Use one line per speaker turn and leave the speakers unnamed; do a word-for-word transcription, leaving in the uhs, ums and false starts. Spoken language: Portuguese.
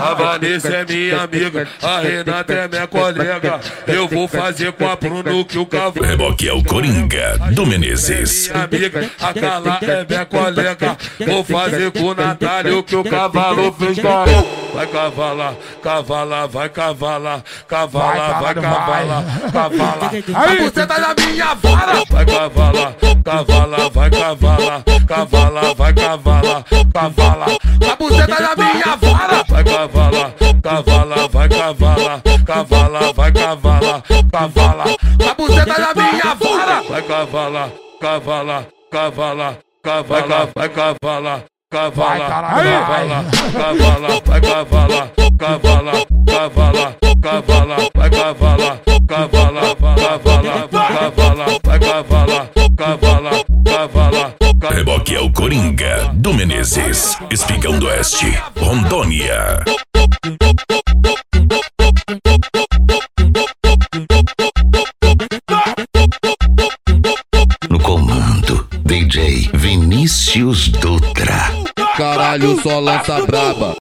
A Vanessa é minha amiga, a Renata é minha colega. Eu vou fazer com a Bruno que o cavalo.
Reboque é o Coringa do Menezes.
Minha amiga, a Carla é minha colega. Vou fazer com o Natália o que o cavalo fez. Vai cavalar, cavalar, vai cavalar, cavalar, vai cavalar, cavalar. A buceta da minha vara. Vai cavalar, cavalar, vai cavalar, cavalar, vai cavalar, cavalar. A buceta da minha vara. Vai cavalar, cavalar, vai cavalar, cavalar, vai cavalar, cavalar. A buceta da minha vara. Vai cavalar, cavalar, cavalar, cavalar, vai cavalar. Cavala, cavala, cavala, vai cavala, cavala, cavala, cavala, vai cavala, cavala, cavala, cavala, vai cavala, cavala, cavala.
Reboque é o Coringa do Menezes. Espigão do Oeste, Rondônia. No comando, D J Vinícius Dutra.
Caralho, só lança braba.